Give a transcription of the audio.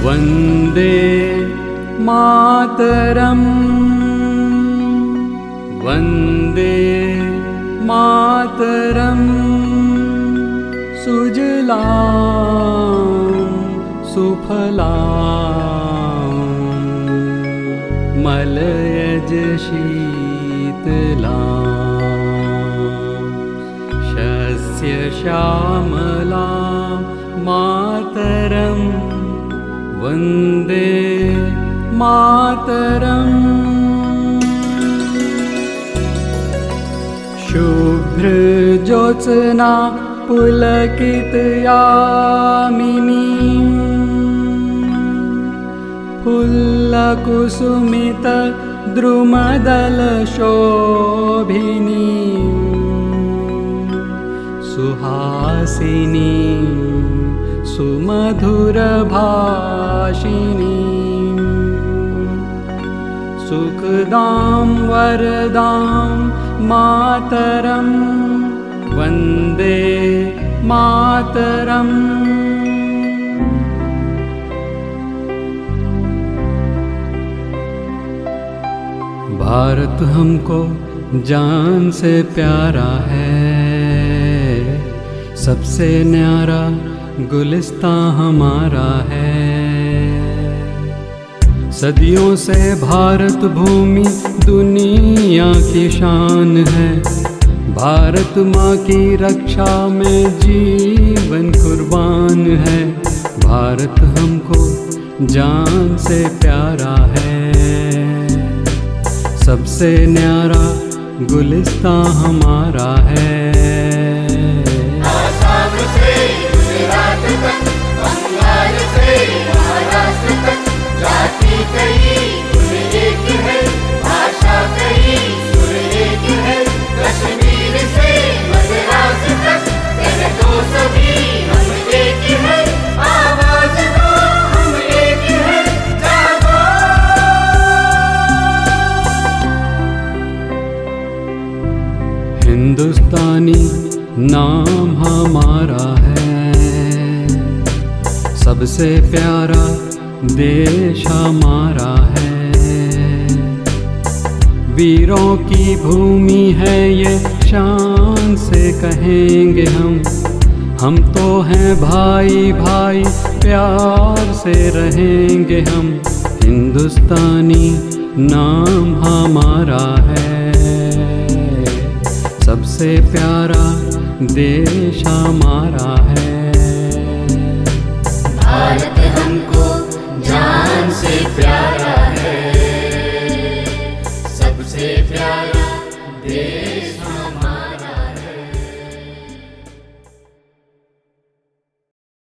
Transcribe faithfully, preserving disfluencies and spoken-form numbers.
वन्दे मातरम् वन्दे मातरम् सुजलां सुफलां मलयज शीतलां शस्य श्यामलां मातरम् वन्दे मातरम् शुभ्रज्योत्स्ना पुलकितयामिनी फुल्लकुसुमितद्रुमदलशोभिनी सुहासिनी सुमधुरभाषिणी सुखदां वरदां मातरं वन्दे मातरम्। भारत हमको जान से प्यारा है, सबसे न्यारा गुलिस्तां हमारा है। सदियों से भारत भूमि दुनिया की शान है। भारत माँ की रक्षा में जीवन कुर्बान है। भारत हमको जान से प्यारा है, सबसे न्यारा गुलिस्तां हमारा है। आसाम से गुजरात तक, बंगाल से महाराष्ट्र तक, जाति कई सुर एक है, भाषा कई सुर एक है। कश्मीर से मद्रास तक कह दो सभी हम एक है, आवाज दो हम एक है, जागो। हिंदुस्तानी नाम हमारा है, सबसे प्यारा देश हमारा है। वीरों की भूमि है ये, शान से कहेंगे हम। हम तो हैं भाई भाई, प्यार से रहेंगे हम। हिंदुस्तानी नाम हमारा है, सबसे प्यारा देश हमारा है।